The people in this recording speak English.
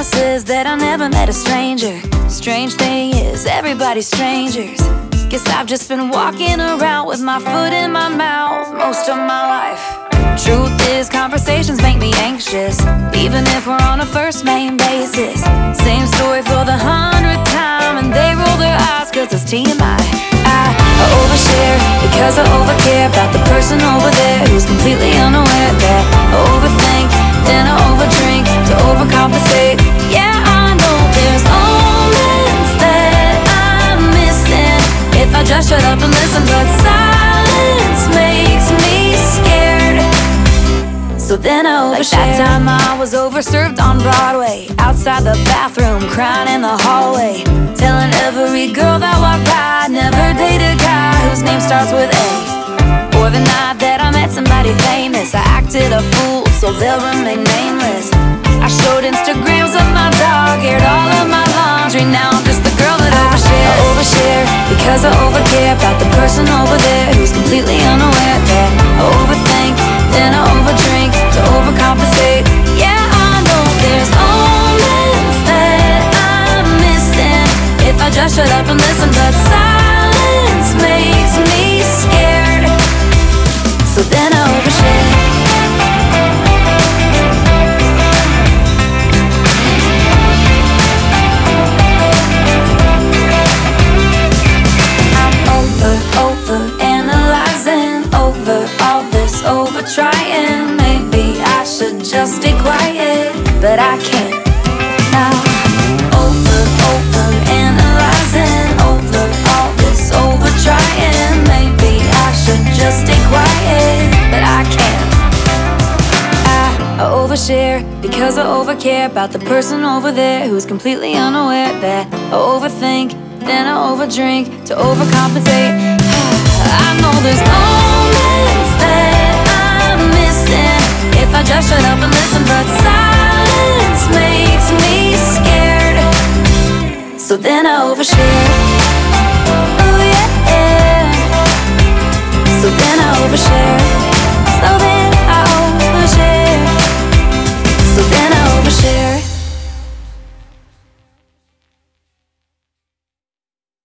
promises that I never met a stranger. Strange thing is, everybody's strangers. Guess I've just been walking around with my foot in my mouth most of my life. Truth is, conversations make me anxious, even if we're on a first name basis. Same story for the 100th time, and they roll their eyes cause it's TMI. I overshare because I overcare about the person over there who's completely unaware that I overthink, then I overdrink to overcompensate. Yeah, I know there's moments that I'm missing if I just shut up and listen, but silence makes me scared. So then I overshare. Like that time I was overserved on Broadway, outside the bathroom, crying in the hallway, telling every girl that walked by I'd never date a guy whose name starts with A. Or the night that I met somebody famous, I acted a fool so they'll remain nameless. I showed Instagrams of my dog, aired all of my laundry. Now I'm just the girl that overshares. I overshare because I overcare about the person over there who's completely unaware that I overthink, then I overdrink to overcompensate. Yeah, I know there's moments that I'm missing if I just shut up and listen, but silence makes me scared. So then I overshare. Overanalyzing over all this, over trying. Maybe I should just stay quiet, but I can't now. Overanalyzing over all this, over trying. Maybe I should just stay quiet, but I can't. I overshare because I overcare about the person over there who's completely unaware that I overthink, then I overdrink to overcompensate. I know there's moments that I'm missing if I just shut up and listen, but silence makes me scared. So then I overshare.